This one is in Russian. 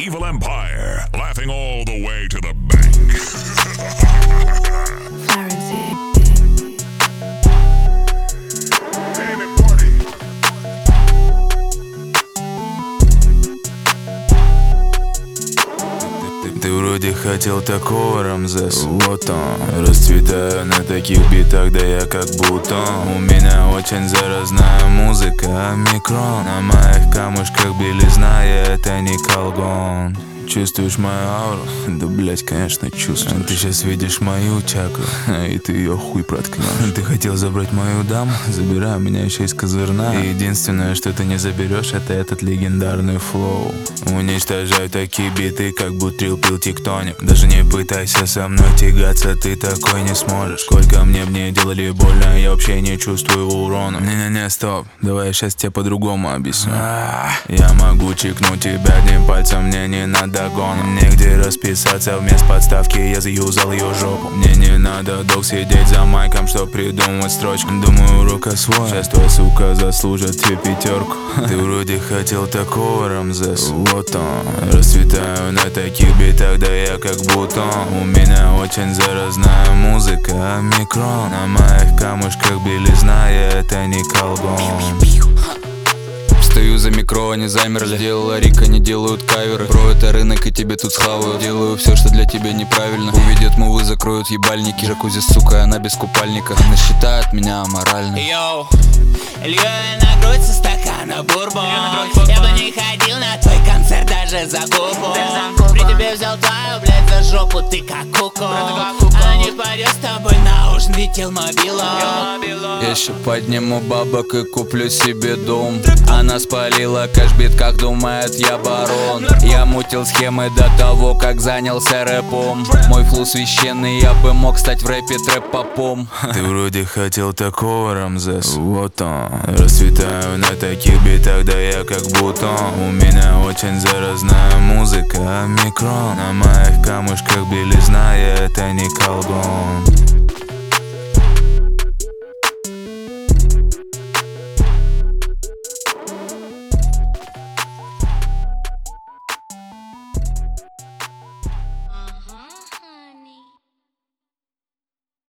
Evil Empire, laughing all the way to the bank. Ты вроде хотел такого, Рамзес. Вот он. Расцветаю на таких битах, да я как бутон. У меня очень заразная музыка, а микрон на моих камушках белизна, я это не колгон. Чувствуешь мою ауру? Да, блять, конечно, чувствую. Ты сейчас видишь мою чакру, и ты ее хуй проткнешь. Ты хотел забрать мою даму? Забирай, у меня еще есть козырна. И единственное, что ты не заберешь, это этот легендарный флоу. Уничтожаю такие биты, как бутрил пил тектоник. Даже не пытайся со мной тягаться, ты такой не сможешь. Сколько мне делали больно, я вообще не чувствую урона. Не-не-не, стоп, давай я сейчас тебе по-другому объясню. Я могу чикнуть тебя одним пальцем, мне не надо догон. Негде расписаться, вместо подставки я заюзал ее жопу. Мне не надо долг сидеть за майком, чтоб придумать строчку. Думаю, рука свой, сейчас твоя сука заслужит тебе пятерку. Ты вроде хотел такого, Рамзес. Вот он. Расцветаю на таких битах, да я как бутон. У меня очень заразная музыка, а микрон на моих камушках белизна, я это не колгон. Стою за микро, они замерли. Делала Рика, не делают каверы. Про это рынок и тебе тут схаваю. Делаю все, что для тебя неправильно. Увидят мувы, закроют ебальники. Джакузи, сука, она без купальника. Она считает меня аморальным. Йоу, лью я на грудь со стакана бурбон. Я бы не ходил на твой концерт даже за купу. При тебе взял твою, блядь, за жопу, ты как куку. Она не пойдет с тобой на ужин, летел мобилу. Я еще подниму бабок и куплю себе дом. Она спалила кэшбит, как думает я барон. Я мутил схемы до того, как занялся рэпом. Мой флоу священный, я бы мог стать в рэпе трэп-попом. Ты вроде хотел такого, Рамзес. Вот он. Расцветаю на таких битах, да я как бутон. У меня очень заразная музыка, а микрон на моих камушках белизна, я это не колгон.